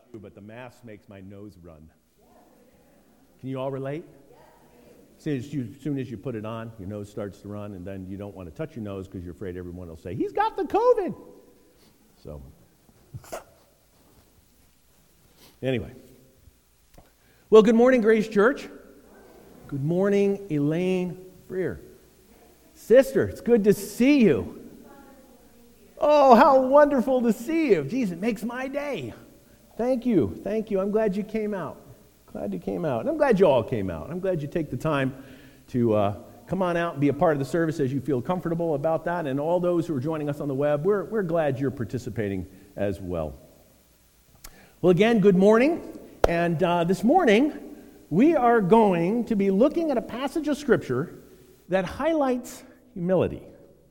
But the mask makes my nose run. Can you all relate? As soon as you put it on, your nose starts to run, and then you don't want to touch your nose because you're afraid everyone will say, he's got the COVID. So, anyway. Well, good morning, Grace Church. Good morning, Elaine Freer. Sister, it's good to see you. Oh, how wonderful to see you. Geez, it makes my day. Thank you. I'm glad you came out. And I'm glad you all came out. I'm glad you take the time to come on out and be a part of the service as you feel comfortable about that. And all those who are joining us on the web, we're glad you're participating as well. Well, again, good morning. And this morning, we are going to be looking at a passage of Scripture that highlights humility.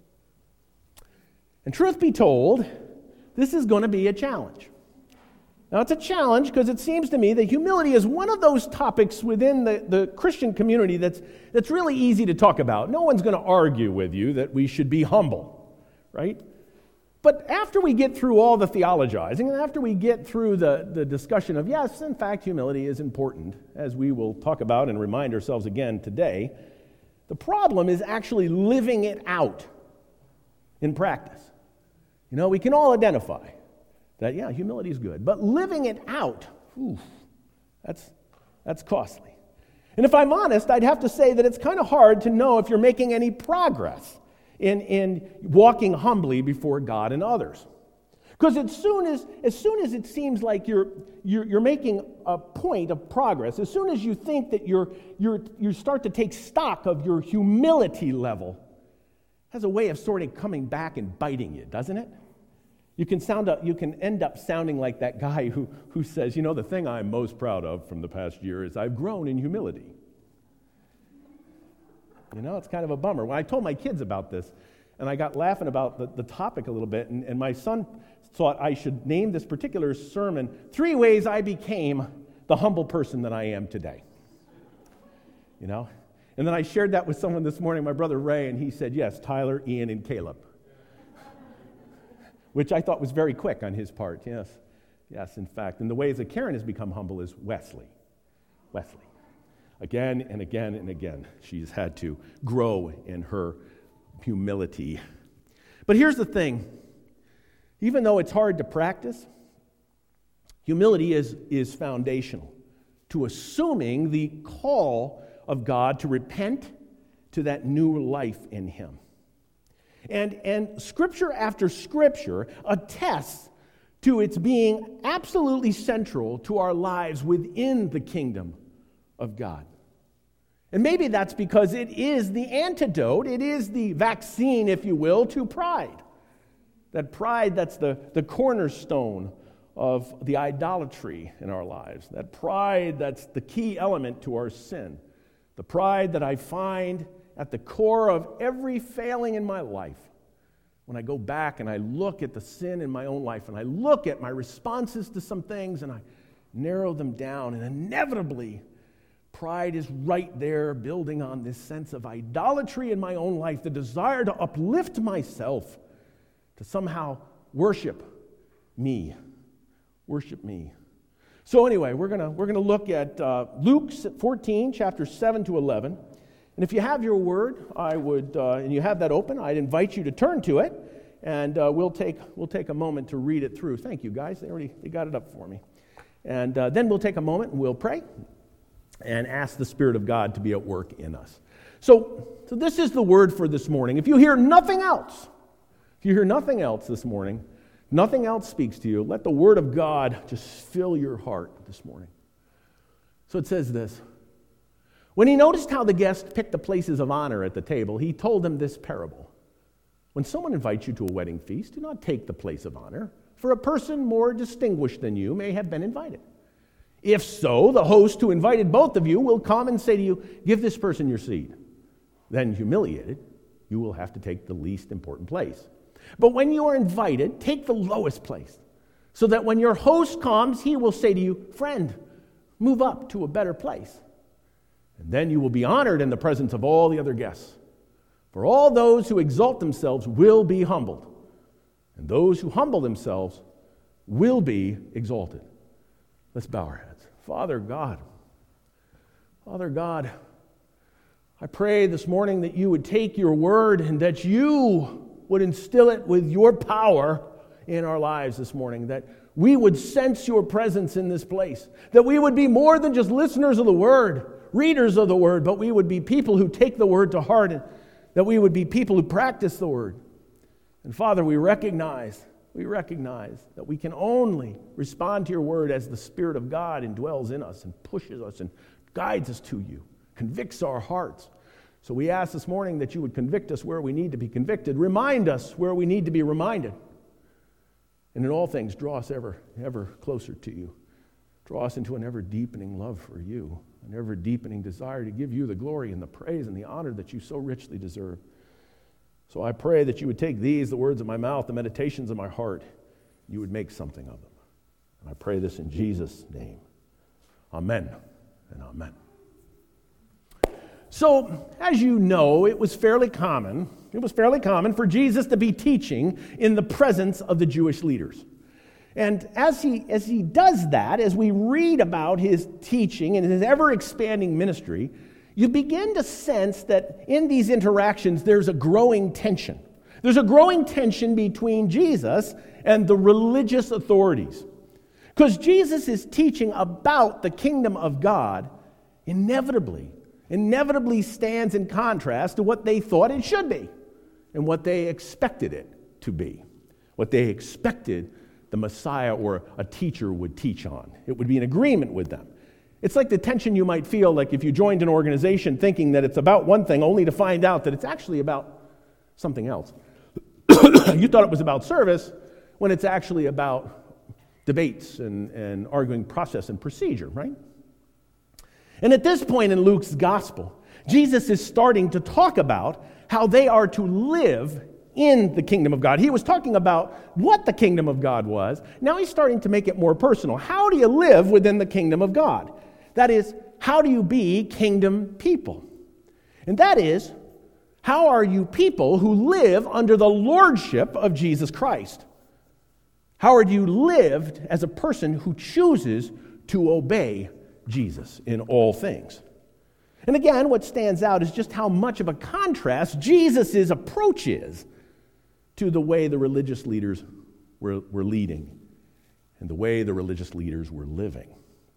And truth be told, this is going to be a challenge. Now, it's a challenge because it seems to me that humility is one of those topics within the Christian community that's really easy to talk about. No one's going to argue with you that we should be humble, right? But after we get through all the theologizing, and after we get through the discussion of, yes, in fact, humility is important, as we will talk about and remind ourselves again today, the problem is actually living it out in practice. You know, we can all identify that, yeah, humility is good. But living it out, that's costly. And if I'm honest, I'd have to say that it's kind of hard to know if you're making any progress in walking humbly before God and others. Because as soon as it seems like you're making a point of progress, as soon as you think that you start to take stock of your humility level, it has a way of sort of coming back and biting you, doesn't it? You can end up sounding like that guy who says, you know, the thing I'm most proud of from the past year is I've grown in humility. You know, it's kind of a bummer. When I told my kids about this, and I got laughing about the topic a little bit, and my son thought I should name this particular sermon, 3 Ways I Became the Humble Person That I Am Today. You know? And then I shared that with someone this morning, my brother Ray, and he said, yes, Tyler, Ian, and Caleb. Which I thought was very quick on his part, yes. Yes, in fact. And the ways that Karen has become humble is Wesley. Again and again and again, she's had to grow in her humility. But here's the thing. Even though it's hard to practice, humility is foundational to assuming the call of God to repent to that new life in Him. And Scripture after Scripture attests to its being absolutely central to our lives within the kingdom of God. And maybe that's because it is the antidote, it is the vaccine, if you will, to pride. That pride that's the cornerstone of the idolatry in our lives. That pride that's the key element to our sin. The pride that I find at the core of every failing in my life. When I go back and I look at the sin in my own life and I look at my responses to some things and I narrow them down, and inevitably pride is right there building on this sense of idolatry in my own life, the desire to uplift myself, to somehow worship me. So anyway, we're gonna look at Luke 14, chapters 7 to 11. And if you have your word, I would, and you have that open, I'd invite you to turn to it, and we'll take a moment to read it through. Thank you, guys. They got it up for me. And then we'll take a moment and we'll pray and ask the Spirit of God to be at work in us. So this is the word for this morning. If you hear nothing else this morning, nothing else speaks to you, let the word of God just fill your heart this morning. So it says this. When he noticed how the guests picked the places of honor at the table, he told them this parable. When someone invites you to a wedding feast, do not take the place of honor, for a person more distinguished than you may have been invited. If so, the host who invited both of you will come and say to you, give this person your seat. Then, humiliated, you will have to take the least important place. But when you are invited, take the lowest place, so that when your host comes, he will say to you, friend, move up to a better place. And then you will be honored in the presence of all the other guests. For all those who exalt themselves will be humbled, and those who humble themselves will be exalted. Let's bow our heads. Father God, I pray this morning that you would take your word and that you would instill it with your power in our lives this morning, that we would sense your presence in this place, that we would be more than just listeners of the word, readers of the word, but we would be people who take the word to heart, and that we would be people who practice the word. And Father, we recognize that we can only respond to your word as the Spirit of God indwells in us and pushes us and guides us to you, convicts our hearts. So we ask this morning that you would convict us where we need to be convicted, remind us where we need to be reminded, and in all things draw us ever closer to you. Draw us into an ever-deepening love for you, an ever-deepening desire to give you the glory and the praise and the honor that you so richly deserve. So I pray that you would take these, the words of my mouth, the meditations of my heart, you would make something of them. And I pray this in Jesus' name. Amen and amen. So, as you know, it was fairly common for Jesus to be teaching in the presence of the Jewish leaders. And as he does that, as we read about his teaching and his ever-expanding ministry, you begin to sense that in these interactions there's a growing tension. There's a growing tension between Jesus and the religious authorities. Because Jesus is teaching about the kingdom of God inevitably stands in contrast to what they thought it should be and what they expected it to be, what they expected the Messiah or a teacher would teach on. It would be in agreement with them. It's like the tension you might feel like if you joined an organization thinking that it's about one thing only to find out that it's actually about something else. You thought it was about service when it's actually about debates and arguing process and procedure, right? And at this point in Luke's gospel, Jesus is starting to talk about how they are to live in the kingdom of God. He was talking about what the kingdom of God was. Now he's starting to make it more personal. How do you live within the kingdom of God? That is, how do you be kingdom people? And that is, how are you people who live under the lordship of Jesus Christ? How are you lived as a person who chooses to obey Jesus in all things? And again, what stands out is just how much of a contrast Jesus' approach is to the way the religious leaders were leading and the way the religious leaders were living.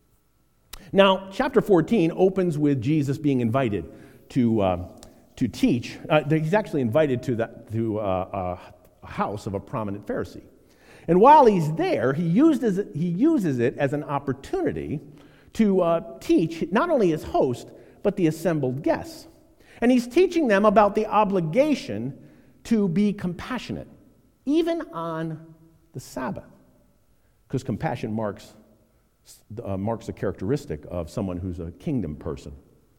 Now, chapter 14 opens with Jesus being invited to teach. He's actually invited to a house of a prominent Pharisee. And while he's there, he uses it as an opportunity to teach not only his host, but the assembled guests. And he's teaching them about the obligation to be compassionate, even on the Sabbath, because compassion marks a characteristic of someone who's a kingdom person.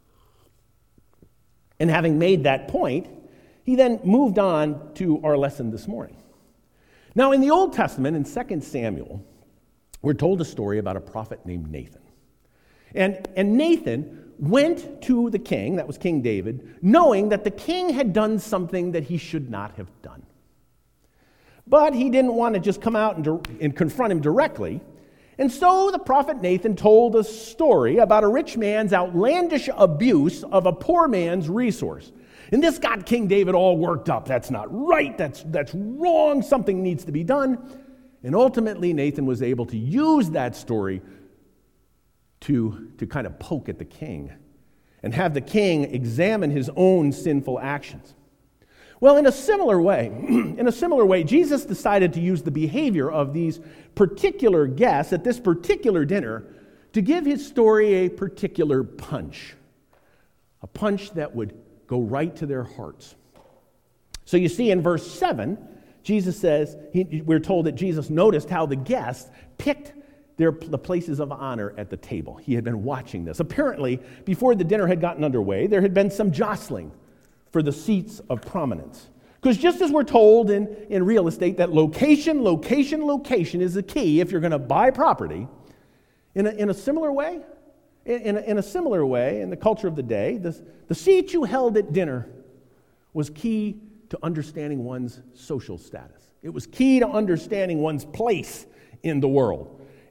And having made that point, he then moved on to our lesson this morning. Now, in the Old Testament, in 2 Samuel, we're told a story about a prophet named Nathan. And Nathan went to the king, that was King David, knowing that the king had done something that he should not have done. But he didn't want to just come out and confront him directly. And so the prophet Nathan told a story about a rich man's outlandish abuse of a poor man's resource. And this got King David all worked up. That's not right. That's wrong. Something needs to be done. And ultimately, Nathan was able to use that story to kind of poke at the king and have the king examine his own sinful actions. Well, in a similar way, Jesus decided to use the behavior of these particular guests at this particular dinner to give his story a particular punch, a punch that would go right to their hearts. So you see in verse 7, Jesus says, we're told that Jesus noticed how the guests picked the places of honor at the table. He had been watching this. Apparently, before the dinner had gotten underway, there had been some jostling for the seats of prominence. Because just as we're told in real estate that location is the key if you're going to buy property, in a similar way, in the culture of the day, the seat you held at dinner was key to understanding one's social status. It was key to understanding one's place in the world.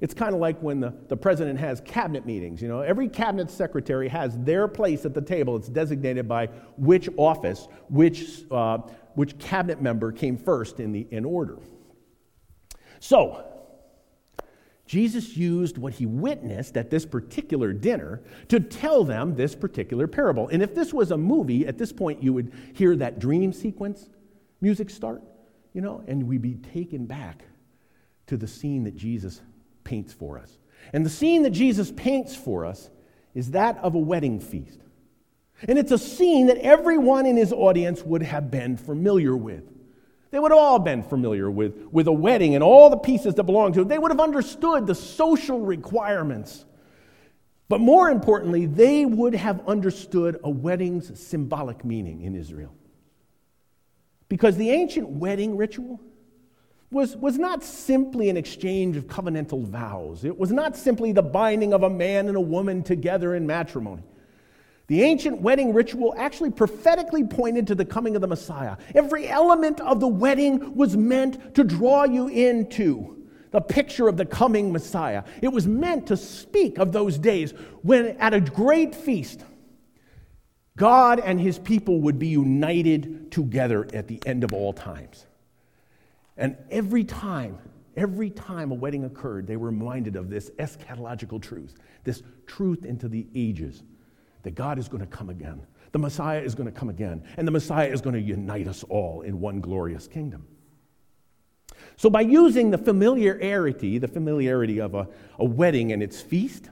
It's kind of like when the president has cabinet meetings. Every cabinet secretary has their place at the table. It's designated by which office, which cabinet member came first in order. So, Jesus used what he witnessed at this particular dinner to tell them this particular parable. And if this was a movie, at this point you would hear that dream sequence music start, and we'd be taken back to the scene that Jesus paints for us. And the scene that Jesus paints for us is that of a wedding feast. And it's a scene that everyone in his audience would have been familiar with. They would have all been familiar with a wedding and all the pieces that belong to it. They would have understood the social requirements. But more importantly, they would have understood a wedding's symbolic meaning in Israel. Because the ancient wedding ritual was not simply an exchange of covenantal vows. It was not simply the binding of a man and a woman together in matrimony. The ancient wedding ritual actually prophetically pointed to the coming of the Messiah. Every element of the wedding was meant to draw you into the picture of the coming Messiah. It was meant to speak of those days when at a great feast, God and his people would be united together at the end of all times. And every time a wedding occurred, they were reminded of this eschatological truth, this truth into the ages, that God is going to come again. The Messiah is going to come again, and the Messiah is going to unite us all in one glorious kingdom. So by using the familiarity of a wedding and its feast,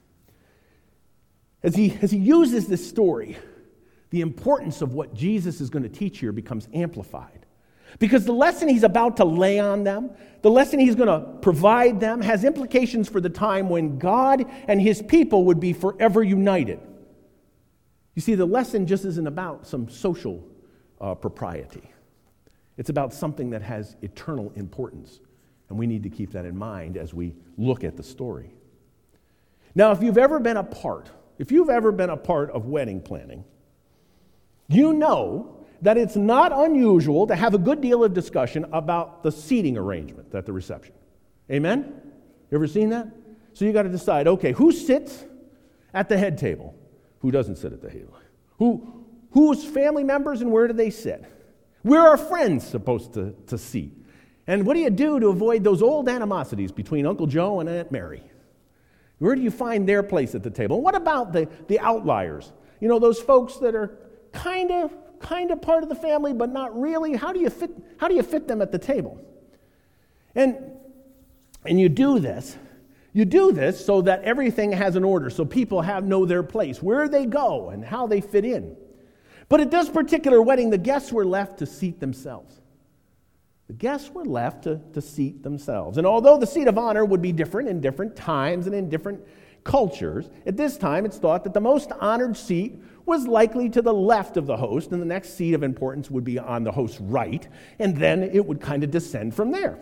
as he uses this story, the importance of what Jesus is going to teach here becomes amplified. Because the lesson he's about to lay on them, the lesson he's going to provide them, has implications for the time when God and his people would be forever united. You see, the lesson just isn't about some social propriety. It's about something that has eternal importance. And we need to keep that in mind as we look at the story. Now, if you've ever been a part of wedding planning, you know that it's not unusual to have a good deal of discussion about the seating arrangement at the reception. Amen? You ever seen that? So you got to decide, okay, who sits at the head table? Who doesn't sit at the table? Who's family members and where do they sit? Where are friends supposed to seat? And what do you do to avoid those old animosities between Uncle Joe and Aunt Mary? Where do you find their place at the table? And what about the outliers? Those folks that are kind of part of the family, but not really. How do you fit them at the table? And you do this. You do this so that everything has an order, so people know their place, where they go, and how they fit in. But at this particular wedding, the guests were left to seat themselves. The guests were left to seat themselves. And although the seat of honor would be different in different times and in different cultures, at this time it's thought that the most honored seat was likely to the left of the host, and the next seat of importance would be on the host's right, and then it would kind of descend from there.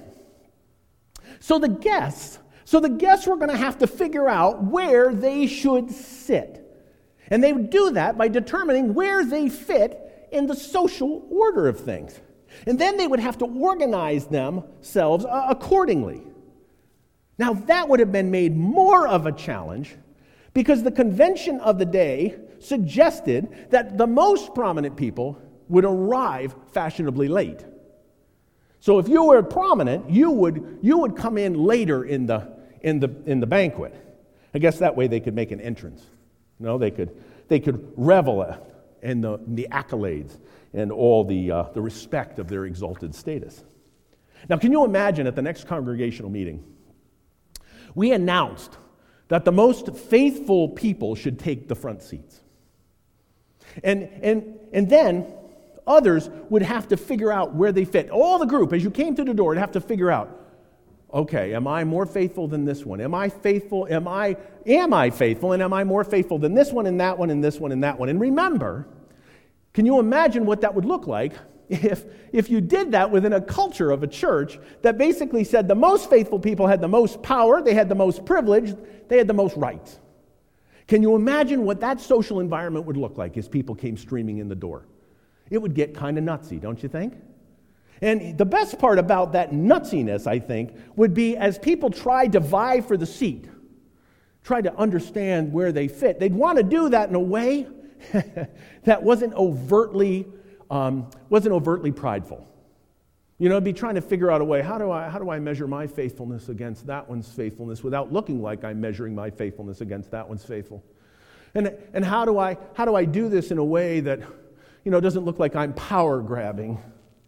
So the guests were going to have to figure out where they should sit. And they would do that by determining where they fit in the social order of things. And then they would have to organize themselves accordingly. Now, that would have been made more of a challenge because the convention of the day suggested that the most prominent people would arrive fashionably late. So if you were prominent, you would come in later in the banquet. I guess that way they could make an entrance. They could revel in the accolades and all the respect of their exalted status. Now, can you imagine at the next congregational meeting, we announced that the most faithful people should take the front seats. And then others would have to figure out where they fit. All the group, as you came through the door, would have to figure out, okay, am I more faithful than this one? Am I faithful? Am I faithful? And am I more faithful than this one and that one and this one and that one? And remember, can you imagine what that would look like if you did that within a culture of a church that basically said the most faithful people had the most power, they had the most privilege, they had the most rights? Can you imagine what that social environment would look like as people came streaming in the door? It would get kind of nutsy, don't you think? And the best part about that nutsiness, I think, would be as people try to vie for the seat, try to understand where they fit, they'd want to do that in a way that wasn't overtly prideful. You know, it'd be trying to figure out a way, how do I measure my faithfulness against that one's faithfulness without looking like I'm measuring my faithfulness against that one's faithful? And how do I do this in a way that, you know, doesn't look like I'm power grabbing?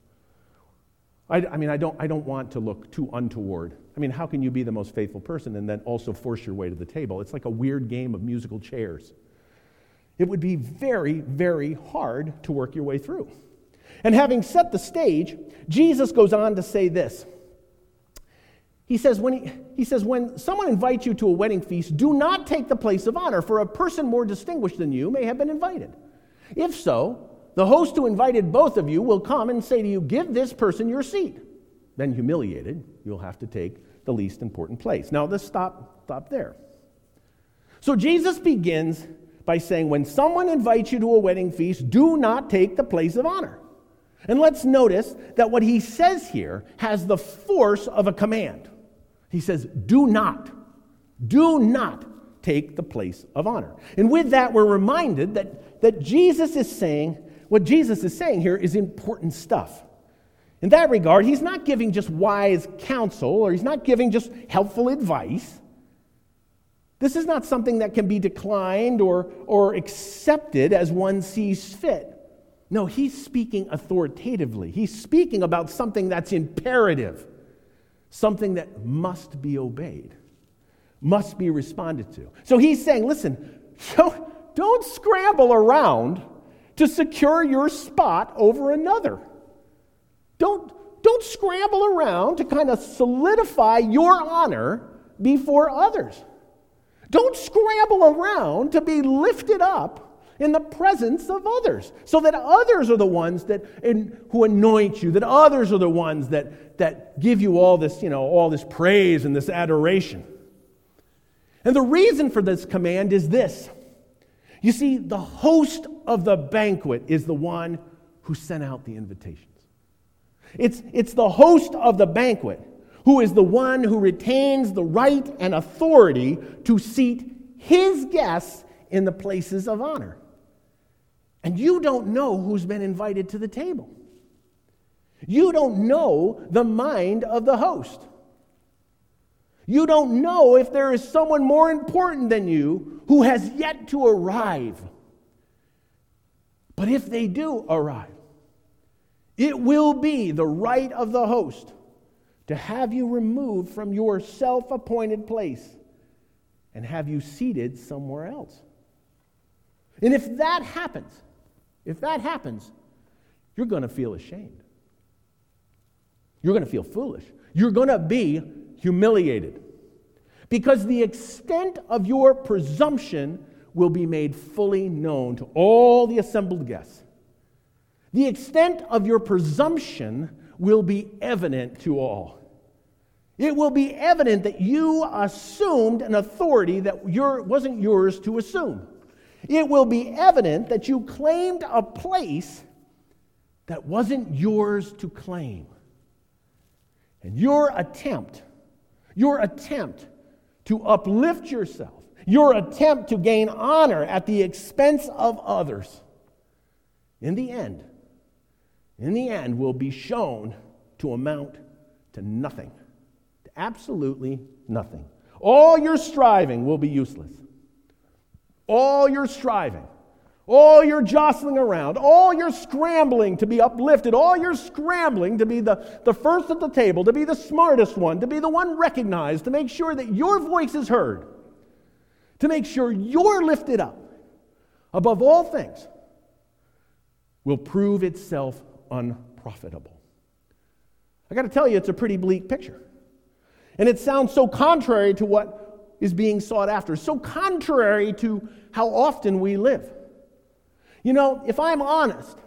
I don't want to look too untoward. I mean, how can you be the most faithful person and then also force your way to the table? It's like a weird game of musical chairs. It would be very, very hard to work your way through. And having set the stage, Jesus goes on to say this. He says, when someone invites you to a wedding feast, do not take the place of honor, for a person more distinguished than you may have been invited. If so, the host who invited both of you will come and say to you, give this person your seat. Then humiliated, you'll have to take the least important place. Now, let's stop there. So Jesus begins by saying, when someone invites you to a wedding feast, do not take the place of honor. And let's notice that what he says here has the force of a command. He says, do not take the place of honor. And with that, we're reminded that Jesus is saying, what Jesus is saying here is important stuff. In that regard, he's not giving just wise counsel, or he's not giving just helpful advice. This is not something that can be declined or accepted as one sees fit. No, he's speaking authoritatively. He's speaking about something that's imperative, something that must be obeyed, must be responded to. So he's saying, listen, don't scramble around to secure your spot over another. Don't scramble around to kind of solidify your honor before others. Don't scramble around to be lifted up in the presence of others, so that others are the ones who anoint you, that others are the ones that give you all this praise and this adoration. And the reason for this command is this. You see, the host of the banquet is the one who sent out the invitations. It's the host of the banquet who is the one who retains the right and authority to seat his guests in the places of honor. And you don't know who's been invited to the table. You don't know the mind of the host. You don't know if there is someone more important than you who has yet to arrive. But if they do arrive, it will be the right of the host to have you removed from your self-appointed place and have you seated somewhere else. And if that happens, you're going to feel ashamed. You're going to feel foolish. You're going to be humiliated. Because the extent of your presumption will be made fully known to all the assembled guests. The extent of your presumption will be evident to all. It will be evident that you assumed an authority that wasn't yours to assume. It will be evident that you claimed a place that wasn't yours to claim. And your attempt to uplift yourself, your attempt to gain honor at the expense of others, in the end will be shown to amount to nothing, to absolutely nothing. All your striving will be useless. All your striving, all your jostling around, all your scrambling to be uplifted, all your scrambling to be the first at the table, to be the smartest one, to be the one recognized, to make sure that your voice is heard, to make sure you're lifted up above all things, will prove itself unprofitable. I got to tell you, it's a pretty bleak picture. And it sounds so contrary to what is being sought after, so contrary to how often we live. You know, if I'm honest,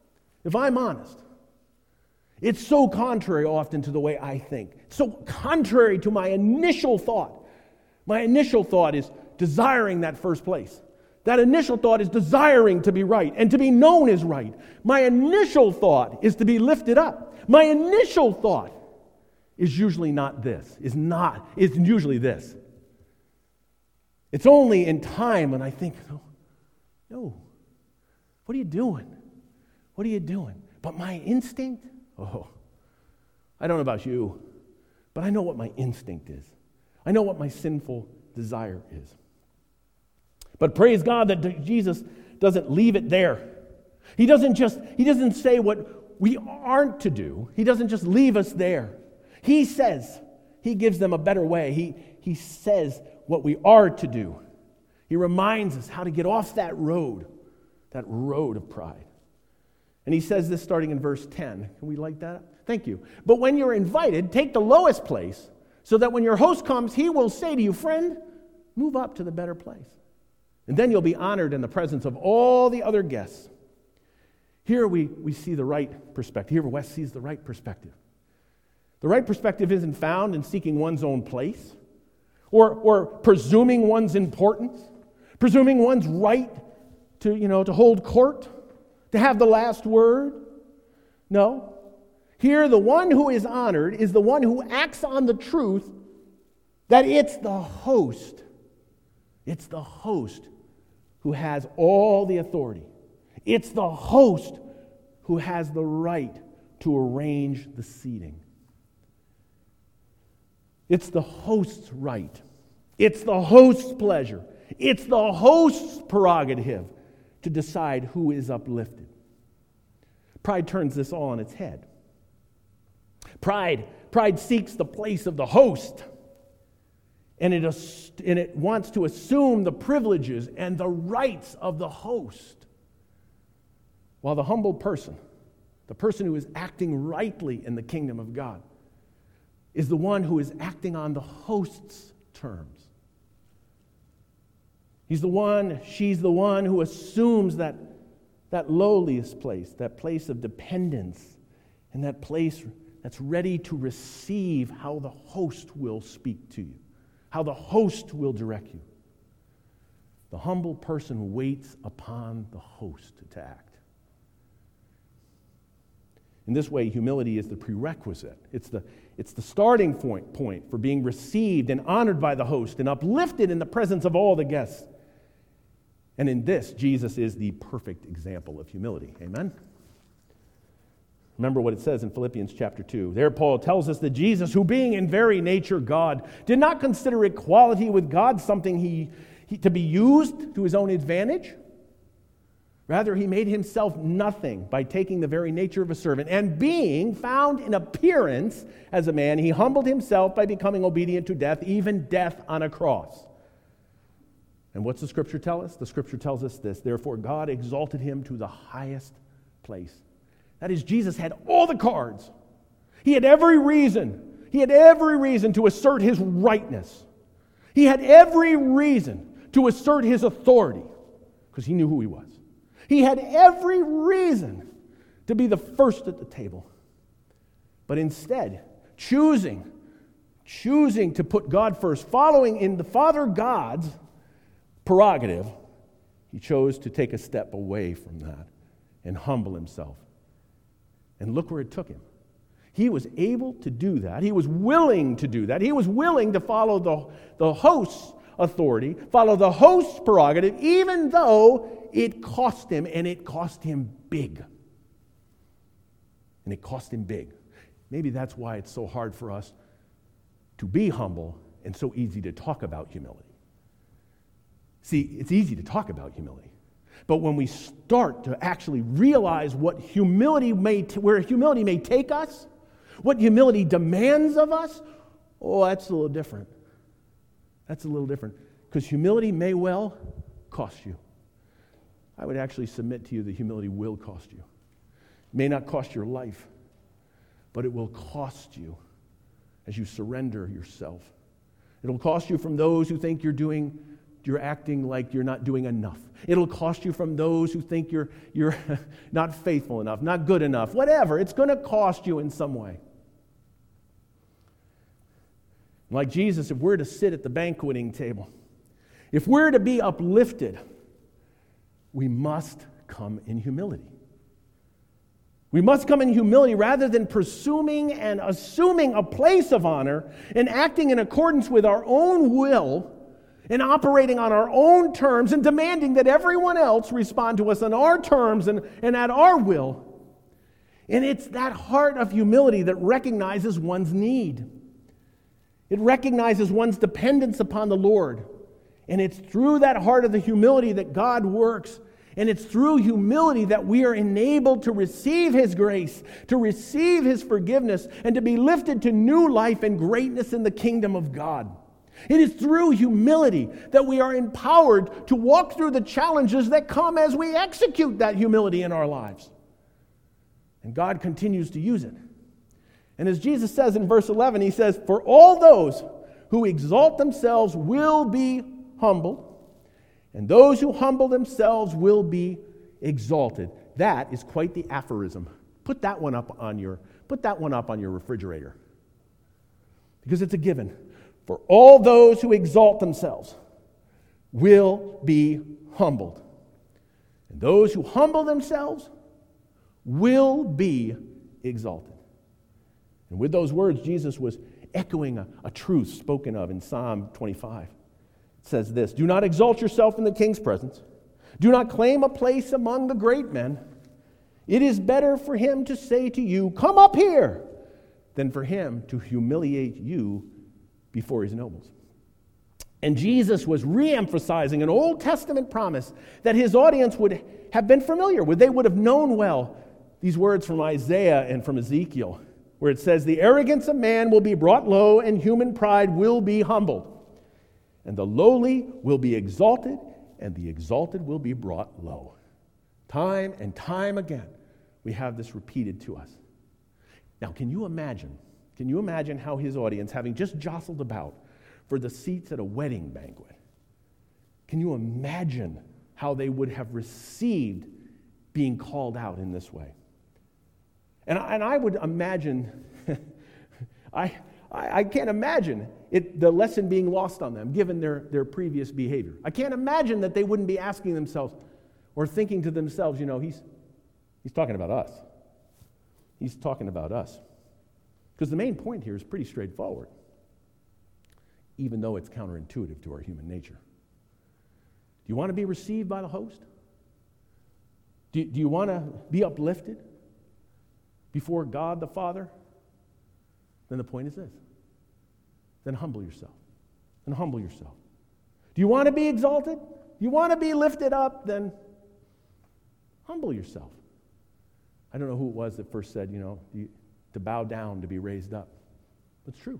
it's so contrary often to the way I think. So contrary to my initial thought. My initial thought is desiring that first place, That initial thought is desiring to be right and to be known as right. My initial thought is to be lifted up. My initial thought is usually not this, is usually this. It's only in time when I think, no, what are you doing? What are you doing? But my instinct, I don't know about you, but I know what my instinct is. I know what my sinful desire is. But praise God that Jesus doesn't leave it there. He doesn't say what we aren't to do. He doesn't just leave us there. He gives them a better way. He says what we are to do. He reminds us how to get off that road of pride. And he says this starting in verse 10. Can we light that up? Thank you. But when you're invited, take the lowest place, so that when your host comes, he will say to you, friend, move up to the better place. And then you'll be honored in the presence of all the other guests. Here we see the right perspective. Here Wes sees the right perspective. The right perspective isn't found in seeking one's own place or presuming one's importance, presuming one's right to hold court, to have the last word. No. Here, the one who is honored is the one who acts on the truth that it's the host. It's the host who has all the authority. It's the host who has the right to arrange the seating. It's the host's right. It's the host's pleasure. It's the host's prerogative to decide who is uplifted. Pride turns this all on its head. Pride seeks the place of the host, and it wants to assume the privileges and the rights of the host. While the humble person, the person who is acting rightly in the kingdom of God, is the one who is acting on the host's terms. She's the one who assumes that lowliest place, that place of dependence, and that place that's ready to receive how the host will speak to you, how the host will direct you. The humble person waits upon the host to act. In this way, humility is the prerequisite. It's the starting point for being received and honored by the host and uplifted in the presence of all the guests. And in this, Jesus is the perfect example of humility. Amen? Remember what it says in Philippians chapter 2. There Paul tells us that Jesus, who being in very nature God, did not consider equality with God something he to be used to his own advantage. Rather, he made himself nothing by taking the very nature of a servant. And being found in appearance as a man, he humbled himself by becoming obedient to death, even death on a cross. And what's the Scripture tell us? The Scripture tells us this: therefore God exalted him to the highest place. That is, Jesus had all the cards. He had every reason to assert his rightness. He had every reason to assert his authority because he knew who he was. He had every reason to be the first at the table. But instead, choosing to put God first, following in the Father God's prerogative, he chose to take a step away from that and humble himself. And look where it took him. He was able to do that. He was willing to do that. He was willing to follow the host's authority, follow the host's prerogative, even though it cost him, and it cost him big. And it cost him big. Maybe that's why it's so hard for us to be humble and so easy to talk about humility. See, it's easy to talk about humility. But when we start to actually realize what where humility may take us, what humility demands of us, that's a little different. That's a little different. Because humility may well cost you. I would actually submit to you that humility will cost you. It may not cost your life, but it will cost you as you surrender yourself. It'll cost you from those who think you're acting like you're not doing enough. It'll cost you from those who think you're not faithful enough, not good enough, whatever. It's going to cost you in some way. Like Jesus, if we're to sit at the banqueting table, if we're to be uplifted we must come in humility. We must come in humility rather than presuming and assuming a place of honor and acting in accordance with our own will and operating on our own terms and demanding that everyone else respond to us on our terms and at our will. And it's that heart of humility that recognizes one's need. It recognizes one's dependence upon the Lord. And it's through that heart of the humility that God works. And it's through humility that we are enabled to receive His grace, to receive His forgiveness, and to be lifted to new life and greatness in the kingdom of God. It is through humility that we are empowered to walk through the challenges that come as we execute that humility in our lives. And God continues to use it. And as Jesus says in verse 11, He says, "For all those who exalt themselves will be humbled, and those who humble themselves will be exalted." That is quite the aphorism. Put that one up on your refrigerator. Because it's a given. For all those who exalt themselves will be humbled. And those who humble themselves will be exalted. And with those words, Jesus was echoing a truth spoken of in Psalm 25. It says this, "Do not exalt yourself in the king's presence. Do not claim a place among the great men. It is better for him to say to you, 'Come up here,' than for him to humiliate you before his nobles." And Jesus was re-emphasizing an Old Testament promise that his audience would have been familiar with. They would have known well these words from Isaiah and from Ezekiel, where it says, "The arrogance of man will be brought low, and human pride will be humbled. And the lowly will be exalted, and the exalted will be brought low." Time and time again, we have this repeated to us. Now, can you imagine how his audience, having just jostled about for the seats at a wedding banquet, can you imagine how they would have received being called out in this way? And I would imagine, I can't imagine the lesson being lost on them, given their previous behavior. I can't imagine that they wouldn't be asking themselves or thinking to themselves, he's talking about us. He's talking about us. Because the main point here is pretty straightforward, even though it's counterintuitive to our human nature. Do you want to be received by the host? Do you want to be uplifted before God the Father? Then the point is this. Then humble yourself. Then humble yourself. Do you want to be exalted? Do you want to be lifted up? Then humble yourself. I don't know who it was that first said, to bow down, to be raised up. It's true.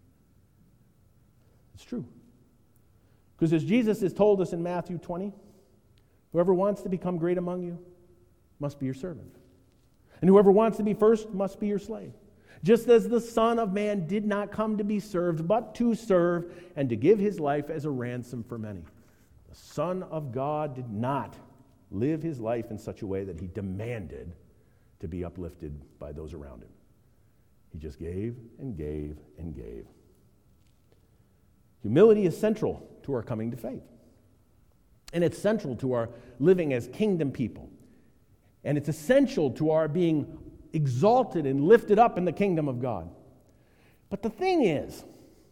It's true. Because as Jesus has told us in Matthew 20, whoever wants to become great among you must be your servant. And whoever wants to be first must be your slave. Just as the Son of Man did not come to be served, but to serve and to give his life as a ransom for many. The Son of God did not live his life in such a way that he demanded to be uplifted by those around him. He just gave and gave and gave. Humility is central to our coming to faith. And it's central to our living as kingdom people. And it's essential to our being exalted and lifted up in the kingdom of God. But the thing is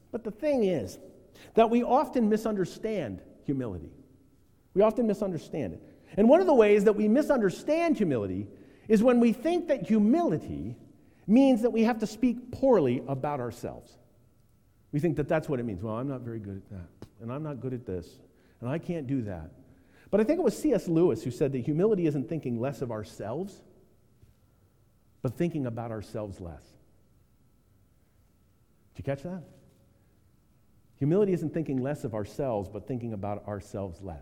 that we often misunderstand humility. We often misunderstand it. And one of the ways that we misunderstand humility is when we think that humility means that we have to speak poorly about ourselves. We think that that's what it means. Well, I'm not very good at that, and I'm not good at this, and I can't do that. But I think it was C.S. Lewis who said that humility isn't thinking less of ourselves, but thinking about ourselves less. Did you catch that? Humility isn't thinking less of ourselves, but thinking about ourselves less.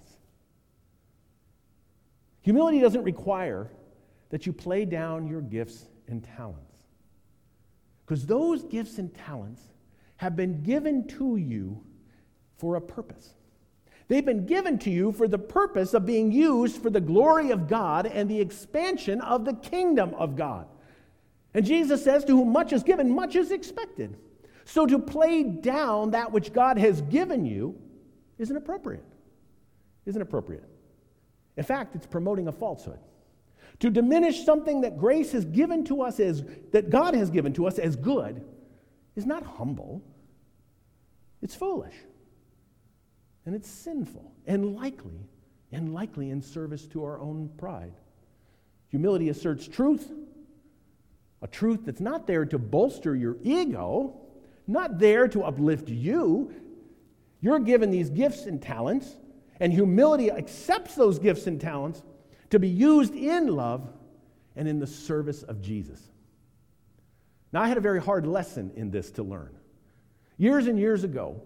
Humility doesn't require that you play down your gifts and talents. Because those gifts and talents have been given to you for a purpose. They've been given to you for the purpose of being used for the glory of God and the expansion of the kingdom of God. And Jesus says, to whom much is given, much is expected. So to play down that which God has given you isn't appropriate. In fact, it's promoting a falsehood. To diminish something that grace has given to us that God has given to us as good is not humble. It's foolish. And it's sinful and likely in service to our own pride. Humility asserts truth, a truth that's not there to bolster your ego, not there to uplift you. You're given these gifts and talents, and humility accepts those gifts and talents to be used in love and in the service of Jesus. Now, I had a very hard lesson in this to learn. Years and years ago,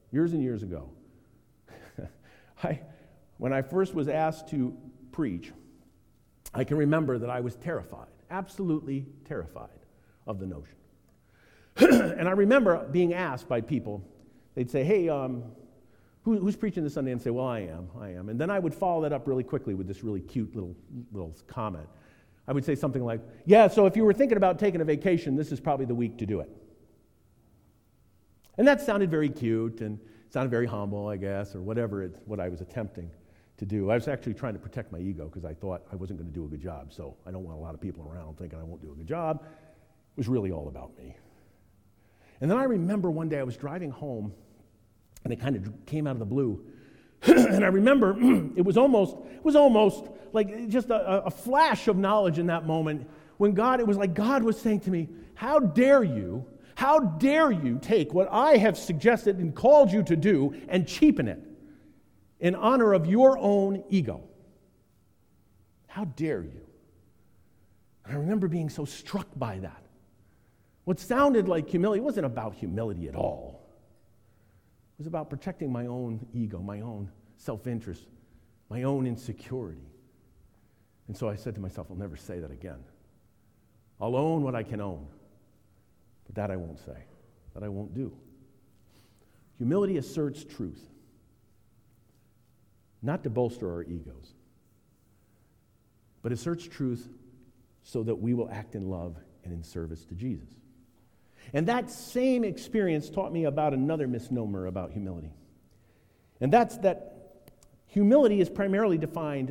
when I first was asked to preach, I can remember that I was terrified, absolutely terrified of the notion. And I remember being asked by people, they'd say, hey, who's preaching this Sunday? And say, well, I am. And then I would follow that up really quickly with this really cute little comment. I would say something like, yeah, so if you were thinking about taking a vacation, this is probably the week to do it. And that sounded very cute and sounded very humble, I guess, or what I was attempting to do. I was actually trying to protect my ego because I thought I wasn't going to do a good job, so I don't want a lot of people around thinking I won't do a good job. It was really all about me. And then I remember one day I was driving home, and it kind of came out of the blue. And I remember it was almost like just a flash of knowledge in that moment when it was like God was saying to me, how dare you take what I have suggested and called you to do and cheapen it in honor of your own ego? How dare you? And I remember being so struck by that. What sounded like humility wasn't about humility at all. It was about protecting my own ego, my own self-interest, my own insecurity. And so I said to myself, I'll never say that again. I'll own what I can own. But that I won't say. That I won't do. Humility asserts truth, not to bolster our egos, but asserts truth so that we will act in love and in service to Jesus. And that same experience taught me about another misnomer about humility. And that's that humility is primarily defined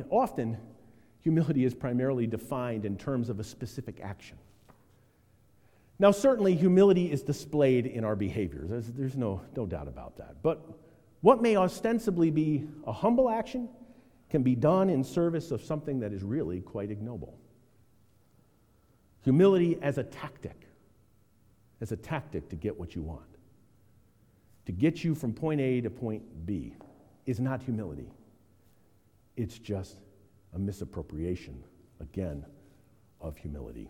in terms of a specific action. Now, certainly, humility is displayed in our behaviors. There's no doubt about that. But what may ostensibly be a humble action can be done in service of something that is really quite ignoble. Humility as a tactic to get what you want, to get you from point A to point B, is not humility. It's just a misappropriation, again, of humility.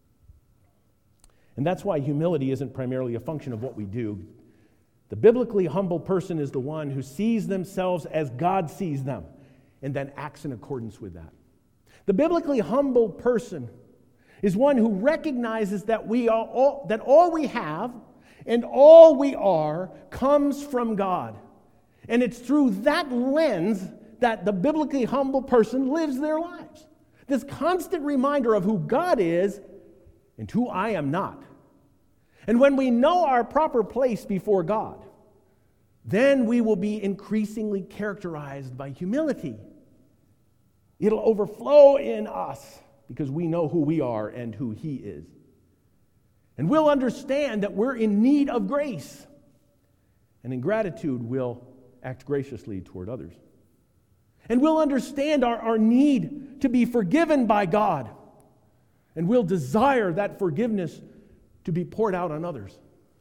And that's why humility isn't primarily a function of what we do. The biblically humble person is the one who sees themselves as God sees them and then acts in accordance with that. The biblically humble person is one who recognizes that all we have and all we are comes from God. And it's through that lens that the biblically humble person lives their lives. This constant reminder of who God is and who I am not. And when we know our proper place before God, then we will be increasingly characterized by humility. It'll overflow in us because we know who we are and who He is. And we'll understand that we're in need of grace. And in gratitude, we'll act graciously toward others. And we'll understand our need to be forgiven by God. And we'll desire that forgiveness to be poured out on others.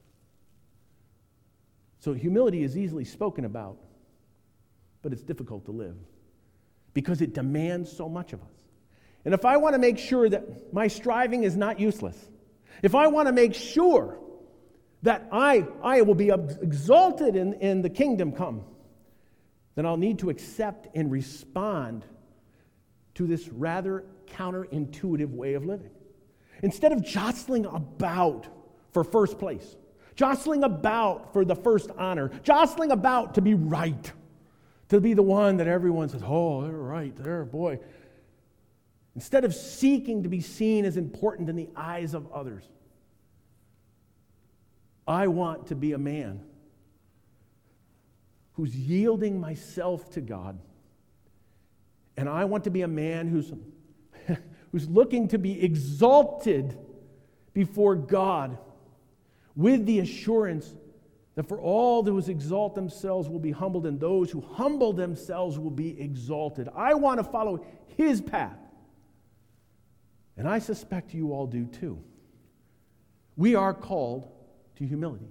So humility is easily spoken about, but it's difficult to live because it demands so much of us. And if I want to make sure that my striving is not useless, if I want to make sure that I will be exalted in the kingdom come, then I'll need to accept and respond to this rather counterintuitive way of living. Instead of jostling about for first place, jostling about for the first honor, jostling about to be right, to be the one that everyone says, oh, they're right, they're boy. Instead of seeking to be seen as important in the eyes of others, I want to be a man who's yielding myself to God And I want to be a man who's looking to be exalted before God with the assurance that for all those exalt themselves will be humbled, and those who humble themselves will be exalted. I want to follow his path. And I suspect you all do too. We are called to humility.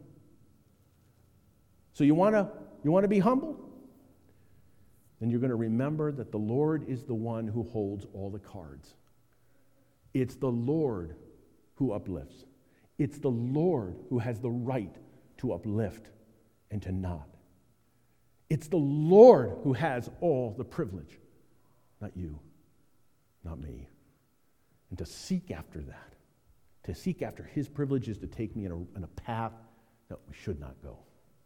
So you want to be humble? Then you're going to remember that the Lord is the one who holds all the cards. It's the Lord who uplifts. It's the Lord who has the right to uplift and to not. It's the Lord who has all the privilege, not you, not me. And to seek after that, to seek after his privilege is to take me in a path that we should not go.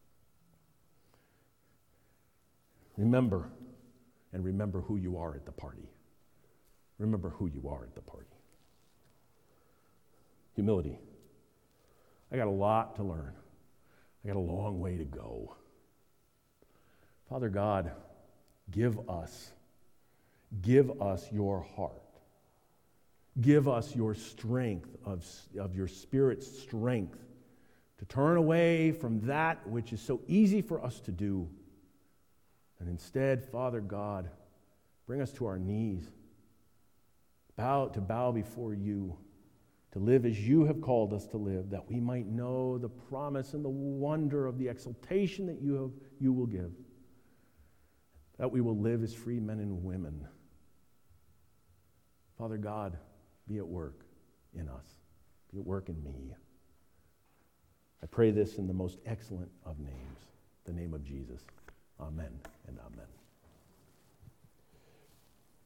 Remember who you are at the party. Remember who you are at the party. Humility. I got a lot to learn. I got a long way to go. Father God, give us your heart. Give us your strength, of your Spirit's strength, to turn away from that which is so easy for us to do. And instead, Father God, bring us to our knees, to bow before you, to live as you have called us to live, that we might know the promise and the wonder of the exaltation that you will give, that we will live as free men and women. Father God, be at work in us. Be at work in me. I pray this in the most excellent of names, the name of Jesus. Amen and amen.